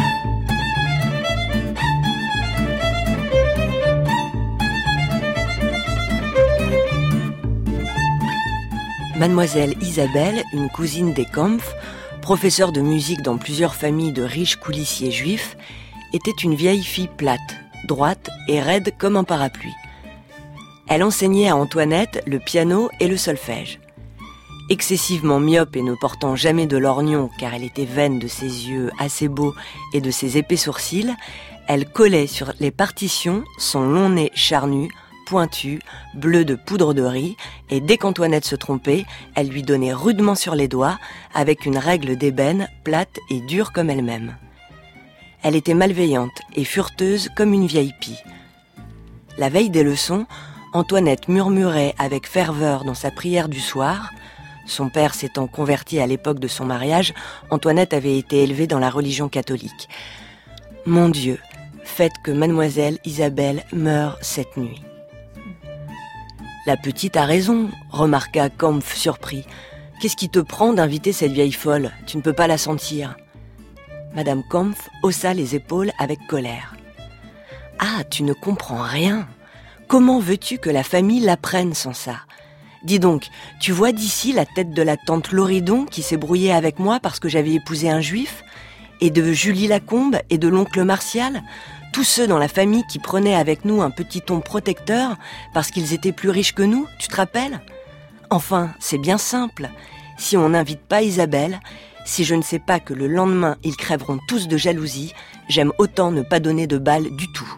Mademoiselle Isabelle, une cousine des Kampf, professeure de musique dans plusieurs familles de riches coulissiers juifs, était une vieille fille plate, droite et raide comme un parapluie. Elle enseignait à Antoinette le piano et le solfège. Excessivement myope et ne portant jamais de lorgnon car elle était vaine de ses yeux assez beaux et de ses épais sourcils, elle collait sur les partitions son long nez charnu, pointu, bleu de poudre de riz, et dès qu'Antoinette se trompait, elle lui donnait rudement sur les doigts, avec une règle d'ébène, plate et dure comme elle-même. Elle était malveillante et fureteuse comme une vieille pie. La veille des leçons, Antoinette murmurait avec ferveur dans sa prière du soir. Son père s'étant converti à l'époque de son mariage, Antoinette avait été élevée dans la religion catholique. « Mon Dieu, faites que mademoiselle Isabelle meure cette nuit. » La petite a raison, remarqua Kampf surpris. Qu'est-ce qui te prend d'inviter cette vieille folle ? Tu ne peux pas la sentir. Madame Kampf haussa les épaules avec colère. « Ah, tu ne comprends rien. Comment veux-tu que la famille l'apprenne sans ça ? Dis donc, tu vois d'ici la tête de la tante Loridon qui s'est brouillée avec moi parce que j'avais épousé un juif ? Et de Julie Lacombe et de l'oncle Martial ? Tous ceux dans la famille qui prenaient avec nous un petit ton protecteur parce qu'ils étaient plus riches que nous, tu te rappelles ? Enfin, c'est bien simple. Si on n'invite pas Isabelle, si je ne sais pas que le lendemain ils crèveront tous de jalousie, j'aime autant ne pas donner de bal du tout.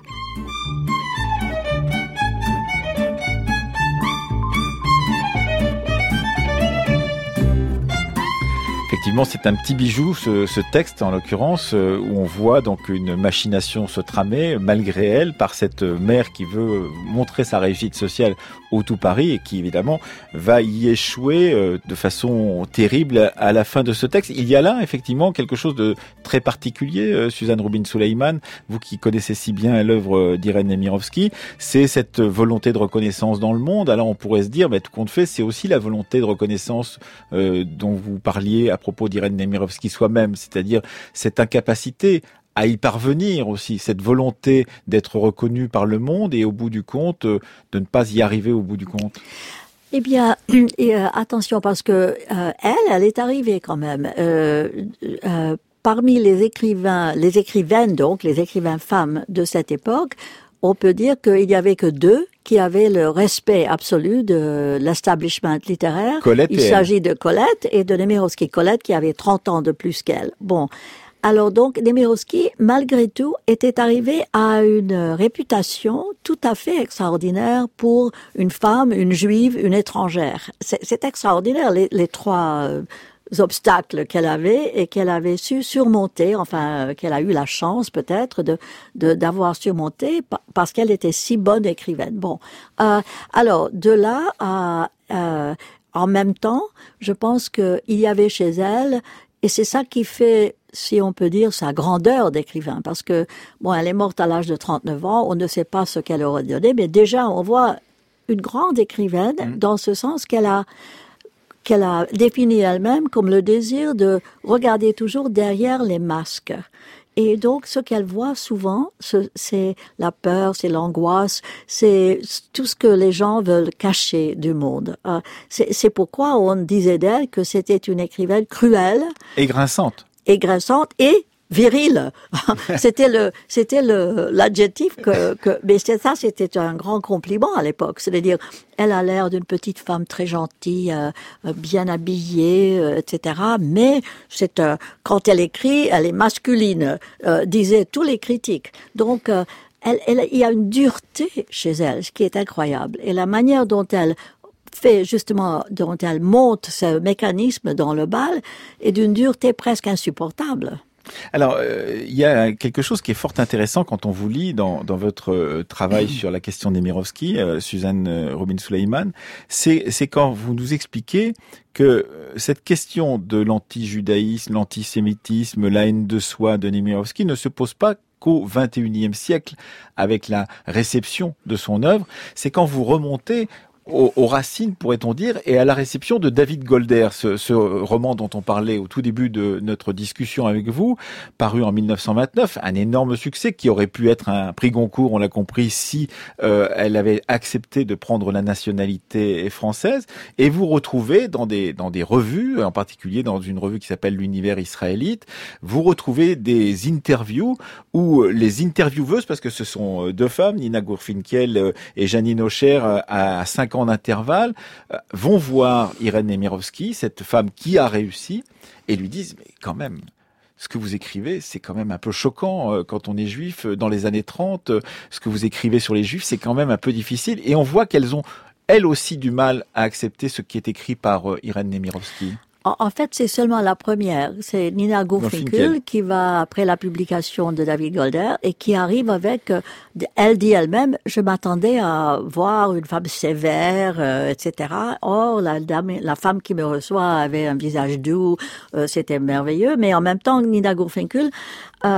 Effectivement, c'est un petit bijou, ce, ce texte en l'occurrence, euh, où on voit donc une machination se tramer, malgré elle, par cette mère qui veut montrer sa réussite sociale au tout Paris et qui évidemment va y échouer euh, de façon terrible à la fin de ce texte. Il y a là effectivement quelque chose de très particulier, euh, Suzanne Rubin-Souleyman, vous qui connaissez si bien l'œuvre d'Irène Nemirovsky, c'est cette volonté de reconnaissance dans le monde. Alors on pourrait se dire, mais tout compte fait, c'est aussi la volonté de reconnaissance euh, dont vous parliez à propos d'Irène Nemirovsky soi-même, c'est-à-dire cette incapacité à y parvenir aussi, cette volonté d'être reconnue par le monde et au bout du compte, de ne pas y arriver au bout du compte. Eh bien, et, euh, attention, parce que euh, elle, elle est arrivée quand même. Euh, euh, parmi les écrivains, les écrivaines donc, les écrivains femmes de cette époque, on peut dire qu'il y avait que deux qui avaient le respect absolu de l'establishment littéraire. Colette Il et s'agit elle. de Colette et de Nemirovsky. Colette qui avait trente ans de plus qu'elle. Bon. Alors donc, Nemirovsky, malgré tout, était arrivé à une réputation tout à fait extraordinaire pour une femme, une juive, une étrangère. C'est, c'est extraordinaire, les, les trois euh, obstacles qu'elle avait et qu'elle avait su surmonter, enfin, euh, qu'elle a eu la chance peut-être de, de d'avoir surmonté parce qu'elle était si bonne écrivaine. Bon, euh, alors de là à euh, en même temps, je pense qu'il y avait chez elle, et c'est ça qui fait, si on peut dire, sa grandeur d'écrivain, parce que, bon, elle est morte à l'âge de trente-neuf ans, on ne sait pas ce qu'elle aurait donné, mais déjà, on voit une grande écrivaine, mmh. dans ce sens qu'elle a, qu'elle a défini elle-même comme le désir de regarder toujours derrière les masques. Et donc, ce qu'elle voit souvent, c'est la peur, c'est l'angoisse, c'est tout ce que les gens veulent cacher du monde. C'est pourquoi on disait d'elle que c'était une écrivaine cruelle. Et grinçante. Et grinçante et virile. C'était le, c'était le, l'adjectif que, que, mais c'est ça, c'était un grand compliment à l'époque. C'est-à-dire, elle a l'air d'une petite femme très gentille, euh, bien habillée, euh, et cetera. Mais c'est, euh, quand elle écrit, elle est masculine, euh, disaient tous les critiques. Donc, euh, elle, elle, il y a une dureté chez elle, ce qui est incroyable. Et la manière dont elle fait justement, dont elle monte ce mécanisme dans le bal est d'une dureté presque insupportable. Alors, euh, il y a quelque chose qui est fort intéressant quand on vous lit dans, dans votre euh, travail sur la question d'Nemirovsky, euh, Suzanne euh, Rubin-Souleyman, c'est, c'est quand vous nous expliquez que euh, cette question de l'anti-judaïsme, l'antisémitisme, la haine de soi de Nemirovsky ne se pose pas qu'au vingt et unième siècle avec la réception de son œuvre. C'est quand vous remontez Aux, aux racines, pourrait-on dire, et à la réception de David Golder, ce, ce roman dont on parlait au tout début de notre discussion avec vous, paru en mille neuf cent vingt-neuf, un énorme succès qui aurait pu être un prix Goncourt, on l'a compris, si euh, elle avait accepté de prendre la nationalité française, et vous retrouvez dans des, dans des revues, en particulier dans une revue qui s'appelle l'Univers israélite, vous retrouvez des interviews où les intervieweuses, parce que ce sont deux femmes, Nina Gurfinkel et Janine Ocher, à cinq ans d'intervalle, vont voir Irène Nemirovsky, cette femme qui a réussi, et lui disent, mais quand même, ce que vous écrivez, c'est quand même un peu choquant quand on est juif dans les années trente, ce que vous écrivez sur les juifs, c'est quand même un peu difficile, et on voit qu'elles ont, elles aussi, du mal à accepter ce qui est écrit par Irène Nemirovsky. En fait, c'est seulement la première. C'est Nina Gurfinkel qui va, après la publication de David Golder, et qui arrive avec, elle dit elle-même, je m'attendais à voir une femme sévère, euh, et cetera. Or, la dame, la femme qui me reçoit avait un visage doux, euh, c'était merveilleux. Mais en même temps, Nina Gurfinkel, euh,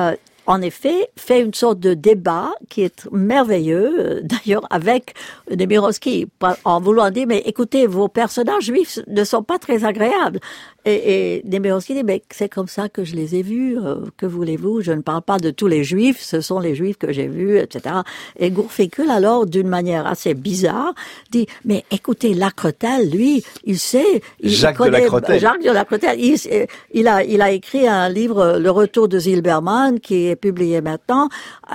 en effet, fait une sorte de débat qui est merveilleux, d'ailleurs, avec Nemirovsky, en voulant dire, mais écoutez, vos personnages juifs ne sont pas très agréables. Et, et Nemirovsky dit, mais c'est comme ça que je les ai vus, euh, que voulez-vous, je ne parle pas de tous les juifs, ce sont les juifs que j'ai vus, et cetera. Et Gourficul, alors, d'une manière assez bizarre, dit, mais écoutez, Lacretelle, lui, il sait, il Jacques connaît, de Lacretelle. Jacques de Lacretelle, il, il a, il a écrit un livre, Le Retour de Zilberman, qui est publié maintenant.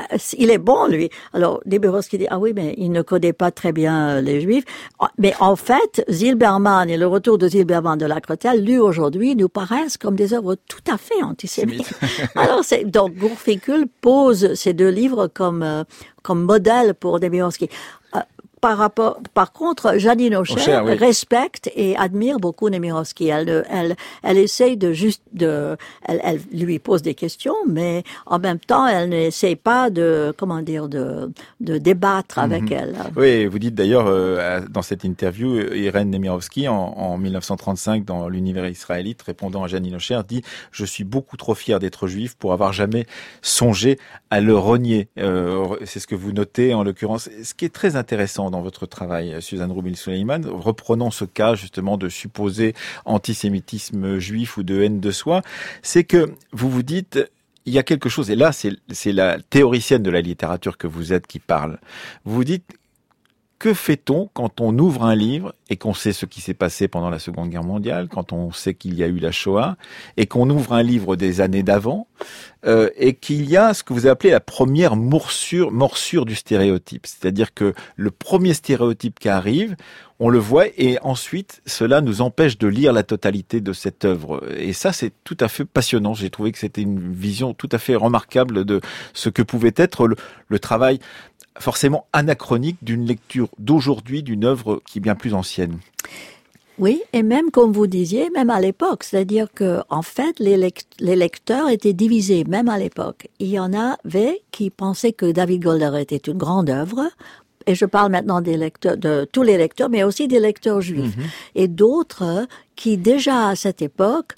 Il est bon, lui. Alors, Nemirovsky dit, ah oui, mais il ne connaît pas très bien les juifs. Mais en fait, Zilberman et Le Retour de Zilberman de Lacretelle, lui, aujourd'hui, aujourd'hui nous paraissent comme des œuvres tout à fait antisémites. Alors, c'est, donc, Gourficul pose ces deux livres comme, euh, comme modèle pour Nemirovsky. Euh, Par rapport, par contre, Janine Aucher oui. respecte et admire beaucoup Nemirovsky. Elle, elle, elle essaye de juste de, elle, elle lui pose des questions, mais en même temps, elle n'essaye pas de, comment dire, de, de débattre avec mm-hmm. elle. Oui, vous dites d'ailleurs euh, dans cette interview, Irène Nemirovsky, en, en dix-neuf cent trente-cinq, dans l'Univers israélite, répondant à Janine Aucher, dit « Je suis beaucoup trop fier d'être juif pour avoir jamais songé à le renier. Euh, » C'est ce que vous notez en l'occurrence. Ce qui est très intéressant dans votre travail, Suzanne Roubil-Suleiman, reprenons ce cas justement de supposé antisémitisme juif ou de haine de soi, c'est que vous vous dites, il y a quelque chose, et là c'est, c'est la théoricienne de la littérature que vous êtes qui parle, vous vous dites, que fait-on quand on ouvre un livre et qu'on sait ce qui s'est passé pendant la Seconde Guerre mondiale, quand on sait qu'il y a eu la Shoah, et qu'on ouvre un livre des années d'avant, euh, et qu'il y a ce que vous appelez la première morsure, morsure du stéréotype. C'est-à-dire que le premier stéréotype qui arrive, on le voit, et ensuite, cela nous empêche de lire la totalité de cette œuvre. Et ça, c'est tout à fait passionnant. J'ai trouvé que c'était une vision tout à fait remarquable de ce que pouvait être le, le travail forcément anachronique d'une lecture d'aujourd'hui, d'une œuvre qui est bien plus ancienne. Oui, et même comme vous disiez, même à l'époque, c'est-à-dire que en fait, les, lect- les lecteurs étaient divisés, même à l'époque. Il y en avait qui pensaient que David Golder était une grande œuvre, et je parle maintenant des lecteurs, de tous les lecteurs, mais aussi des lecteurs juifs, mm-hmm. et d'autres qui déjà à cette époque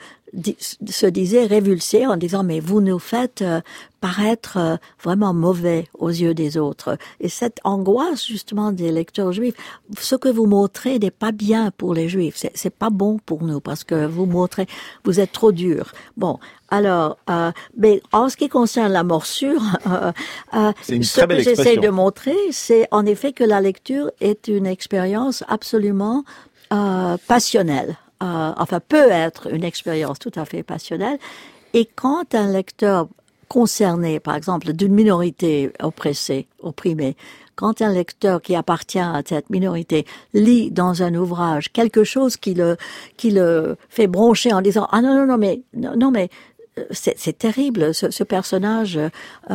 se disaient révulsés en disant mais vous nous faites euh, paraître euh, vraiment mauvais aux yeux des autres. Et cette angoisse justement des lecteurs juifs, ce que vous montrez n'est pas bien pour les juifs, c'est, c'est pas bon pour nous parce que vous montrez, vous êtes trop dur. Bon, alors, euh, mais en ce qui concerne la morsure, euh, euh, ce que j'essaie de montrer, c'est en effet que la lecture est une expérience absolument euh, passionnelle. Euh, enfin, peut être une expérience tout à fait passionnelle. Et quand un lecteur concerné, par exemple, d'une minorité oppressée, opprimée, quand un lecteur qui appartient à cette minorité lit dans un ouvrage quelque chose qui le, qui le fait broncher en disant « Ah non, non, non, mais, non, non mais, c'est, c'est terrible, ce, ce personnage euh,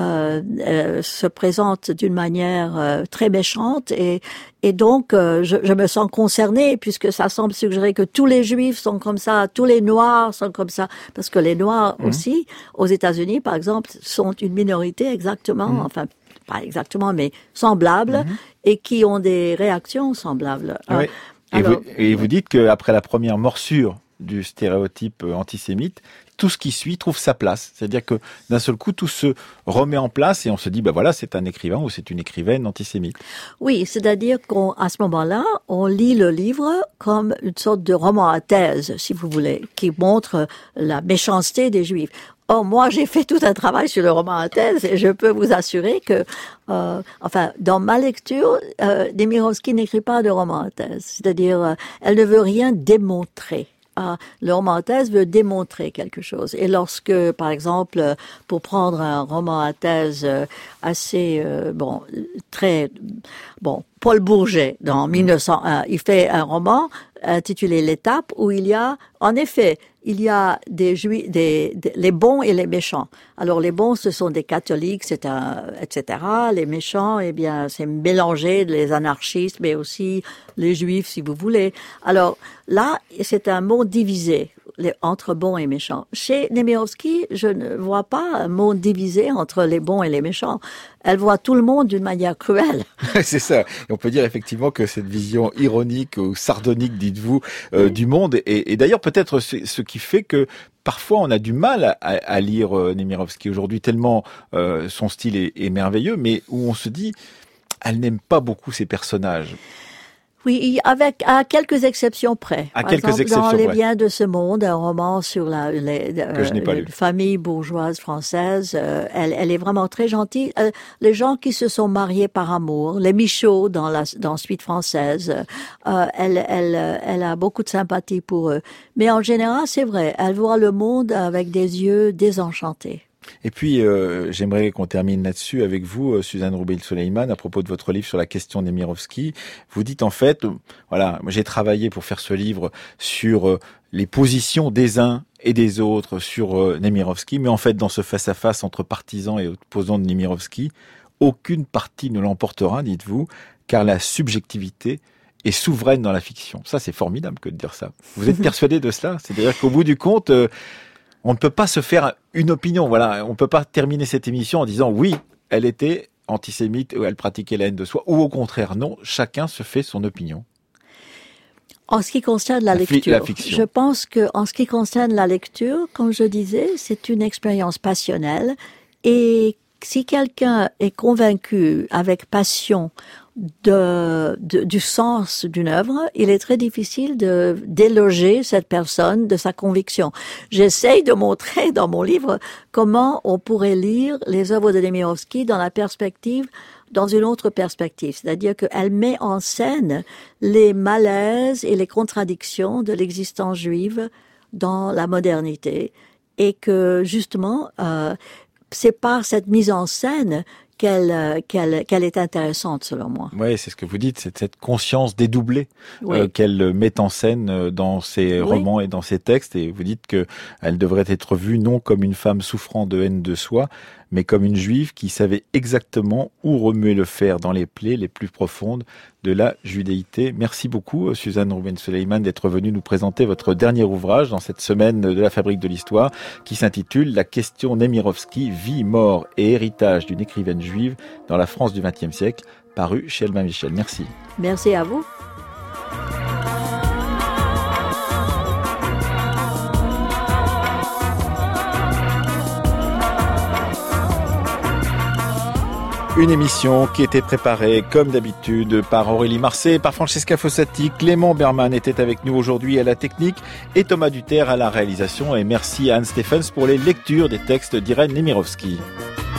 euh, se présente d'une manière euh, très méchante et, et donc euh, je, je me sens concernée puisque ça semble suggérer que tous les Juifs sont comme ça, tous les Noirs sont comme ça, parce que les Noirs mmh. aussi, aux États-Unis par exemple, sont une minorité exactement, mmh. enfin pas exactement, mais semblables mmh. et qui ont des réactions semblables. Oui. Et, Alors, vous, et vous dites qu'après la première morsure du stéréotype antisémite, tout ce qui suit trouve sa place. C'est-à-dire que d'un seul coup, tout se remet en place et on se dit, ben voilà, c'est un écrivain ou c'est une écrivaine antisémite. Oui, c'est-à-dire qu'à ce moment-là, on lit le livre comme une sorte de roman à thèse, si vous voulez, qui montre la méchanceté des Juifs. Or, moi, j'ai fait tout un travail sur le roman à thèse et je peux vous assurer que, euh, enfin, dans ma lecture, euh, Nemirovsky n'écrit pas de roman à thèse. C'est-à-dire, euh, elle ne veut rien démontrer. Ah, le roman à thèse veut démontrer quelque chose. Et lorsque, par exemple, pour prendre un roman à thèse assez, euh, bon, très, bon, Paul Bourget, dans mille neuf cent un, il fait un roman intitulé L'étape, où il y a, en effet, il y a des juifs, des, des, les bons et les méchants. Alors, les bons, ce sont des catholiques, c'est un, et cetera. Les méchants, eh bien, c'est mélangé, les anarchistes, mais aussi les juifs, si vous voulez. Alors, là, c'est un monde divisé. les, entre bons et méchants. Chez Nemirovsky, je ne vois pas un monde divisé entre les bons et les méchants. Elle voit tout le monde d'une manière cruelle. C'est ça. Et on peut dire effectivement que cette vision ironique ou sardonique, dites-vous, euh, oui. du monde, et, et d'ailleurs peut-être ce qui fait que parfois on a du mal à, à lire euh, Nemirovsky aujourd'hui, tellement euh, son style est, est merveilleux, mais où on se dit, elle n'aime pas beaucoup ses personnages. Oui, avec à quelques exceptions près. À Par quelques exemple, exceptions dans Les près. Biens de ce monde, un roman sur la les, que je n'ai pas euh, lu. famille bourgeoise française, euh, elle, elle est vraiment très gentille. Euh, les gens qui se sont mariés par amour, les Michaud dans la dans Suite française, euh, elle, elle, elle a beaucoup de sympathie pour eux. Mais en général, c'est vrai, elle voit le monde avec des yeux désenchantés. Et puis, euh, j'aimerais qu'on termine là-dessus avec vous, euh, Suzanne Roubeil-Soleiman, à propos de votre livre sur la question Nemirovsky. Vous dites en fait, euh, voilà, j'ai travaillé pour faire ce livre sur euh, les positions des uns et des autres sur euh, Nemirovsky, mais en fait, dans ce face-à-face entre partisans et opposants de Nemirovsky, aucune partie ne l'emportera, dites-vous, car la subjectivité est souveraine dans la fiction. Ça, c'est formidable que de dire ça. Vous êtes persuadé de cela? C'est-à-dire qu'au bout du compte... Euh, on ne peut pas se faire une opinion, voilà. On ne peut pas terminer cette émission en disant oui, elle était antisémite ou elle pratiquait la haine de soi, ou au contraire non, chacun se fait son opinion. En ce qui concerne la, la lecture, la fiction. Je pense que en ce qui concerne la lecture, comme je disais, c'est une expérience passionnelle, et si quelqu'un est convaincu avec passion de, de du sens d'une œuvre, il est très difficile de déloger cette personne de sa conviction. J'essaye de montrer dans mon livre comment on pourrait lire les œuvres de Nemirovsky dans la perspective, dans une autre perspective, c'est-à-dire qu'elle met en scène les malaises et les contradictions de l'existence juive dans la modernité, et que justement euh, c'est par cette mise en scène qu'elle qu'elle qu'elle est intéressante selon moi. Oui, c'est ce que vous dites, c'est cette conscience dédoublée oui. euh, qu'elle met en scène dans ses oui. romans et dans ses textes, et vous dites que elle devrait être vue non comme une femme souffrant de haine de soi, mais comme une juive qui savait exactement où remuer le fer dans les plaies les plus profondes de la judéité. Merci beaucoup, Suzanne Roubeil-Soleiman, d'être venue nous présenter votre dernier ouvrage dans cette semaine de la Fabrique de l'Histoire, qui s'intitule La question Nemirovsky, vie, mort et héritage d'une écrivaine juive dans la France du vingtième siècle, paru chez Albin Michel. Merci. Merci à vous. Une émission qui était préparée, comme d'habitude, par Aurélie Marseille, par Francesca Fossati. Clément Berman était avec nous aujourd'hui à la technique et Thomas Duterre à la réalisation. Et merci à Anne Stephens pour les lectures des textes d'Irène Nemirovsky.